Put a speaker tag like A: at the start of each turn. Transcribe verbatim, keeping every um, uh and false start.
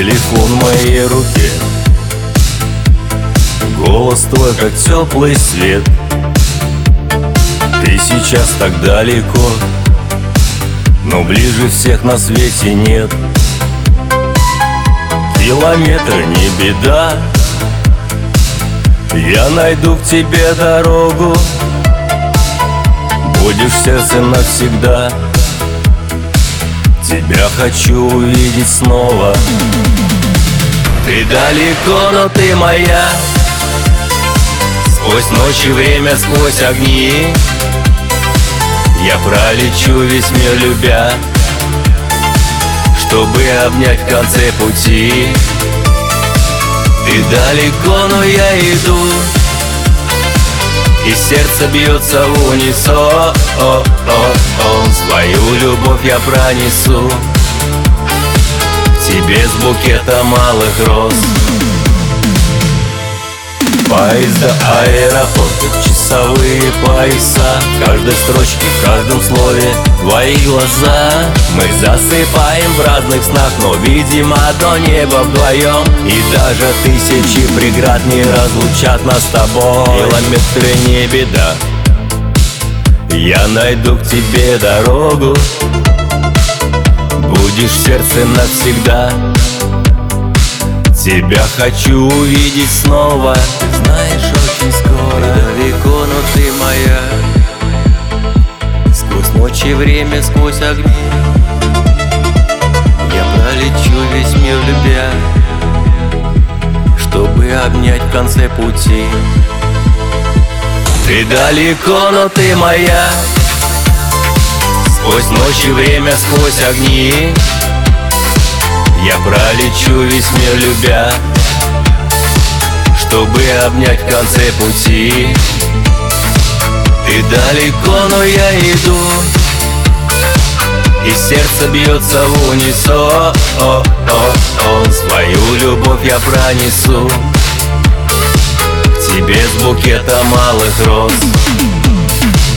A: Телефон в моей руке, голос твой, как теплый свет. Ты сейчас так далеко, но ближе всех на свете нет. Километр не беда, я найду к тебе дорогу. Будешь в сердце навсегда, тебя хочу увидеть снова. Ты далеко, но ты моя, сквозь ночи время, сквозь огни. Я пролечу весь мир, любя, чтобы обнять в конце пути. Ты далеко, но я иду, и сердце бьется в унисон. Свою любовь я пронесу к тебе с букета малых роз. Поезда, аэропорты, часовые пояса, в каждой строчке, в каждом слове твои глаза. Мы засыпаем в разных снах, но видим одно небо вдвоем. И даже тысячи преград не разлучат нас с тобой. Километры не беда, я найду к тебе дорогу. Будешь в сердце навсегда, тебя хочу увидеть снова. Ты знаешь, очень скоро. Ты далеко, но ты моя, сквозь ночи время, сквозь огни. Я пролечу весь мир, любя, чтобы обнять в конце пути. Ты далеко, но ты моя, сквозь ночи время, сквозь огни. Я пролечу весь мир, любя, чтобы обнять в конце пути. Ты далеко, но я иду, и сердце бьется в унисон. Свою любовь я пронесу к тебе с букета малых роз.